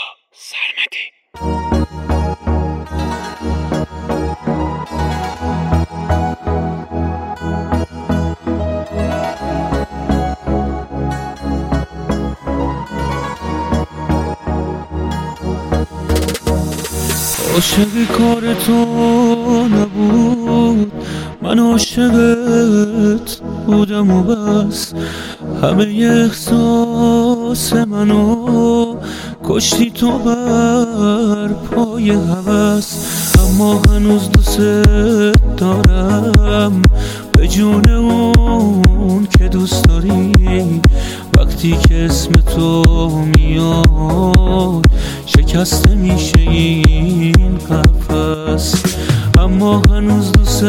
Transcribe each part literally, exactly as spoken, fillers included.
سرمدی. عاشقی کار تو نبود، من عاشقت بودم و بس. همه احساس منو کشتی تو بر پای هوس. اما هنوز دوست دارم به جون اون که دوست داری. وقتی که اسم تو میاد شکسته میشه این قفس. اما هنوز دوست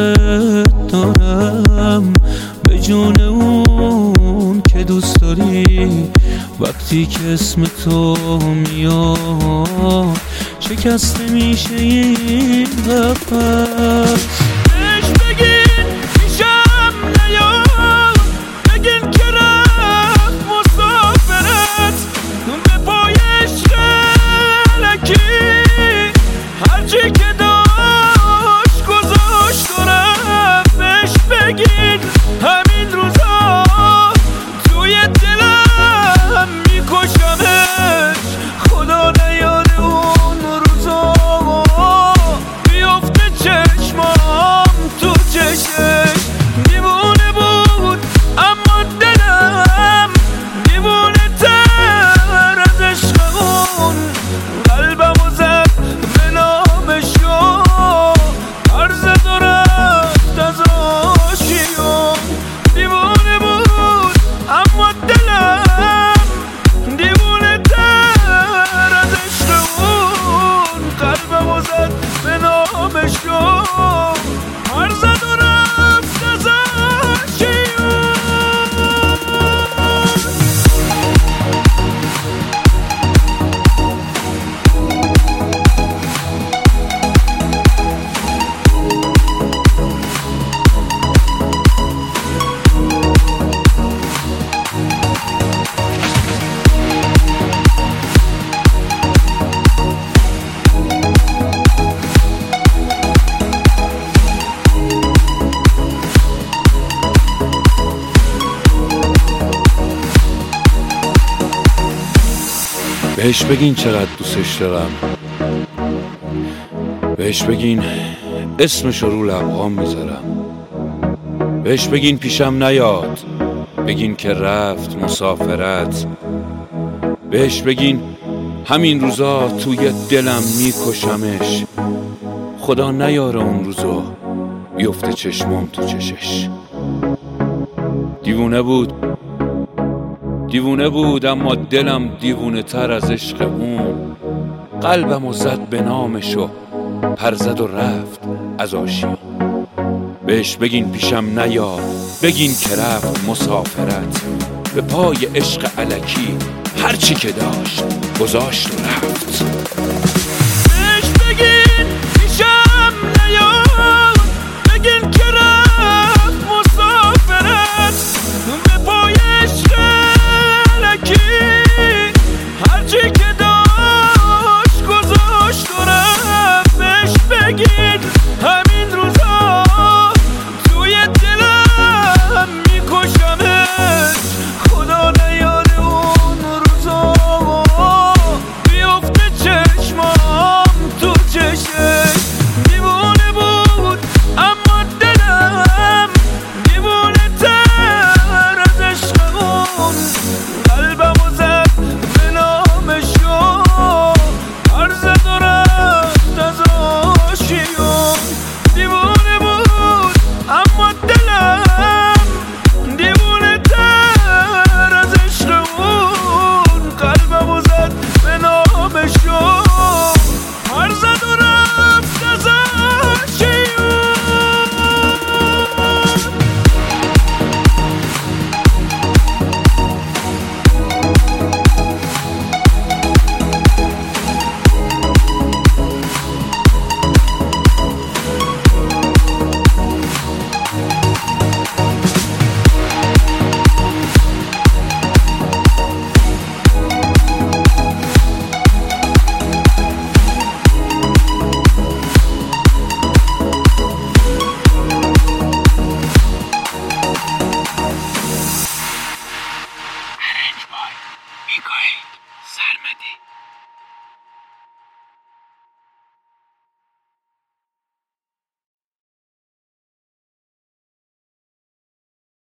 دارم به جون اون که دوست داری. وقتی که اسم تو میاد شکسته میشه این قفس. بهش بگین پیشم نیاد، بگین که رفت مسافرت به پای عشق الکی. هرچی که داشت گذاشت و رفت. بهش بگین همین روزا توی دلم میکشمش. خدا نیاره اون روزا بیفته چشمام تو چشش. دیوونه بود اما دلم دیوونه تر از عشقمون. قلبمو زد به نامشو، هر زد و رفت از آشیون. دیوونه بود اما دلم دیوونه تر از عشقمون. قلبمو زد به نامشو، هر زد و رفت از آشیون. بهش بگین چقدر دوستش دارم. بهش بگین اسمش رو لبهام میذارم. بهش بگین پیشم نیاد، بگین که رفت مسافرت. بهش بگین همین روزا توی دلم میکشمش. خدا نیاره اون روزا بیفته چشمام تو چشش. دیوونه بود دیوونه بود اما دلم دیوونه تر از عشق اون. قلبمو زد به نامشو، پر زد و رفت از آشیون. بهش بگین پیشم نیاد، بگین که رفت مسافرت به پای عشق الکی. هرچی که داشت گذاشت و رفت. بهش بگین پیشم نیاد، بگین که رفت مسافرت به پای عشق الکی. هرچی که داشت گذاشت و رفت. بهش بگین همین روزا توی دلم میکشمش. خدا نیاره اون روزا بیفته چشمام میگاهی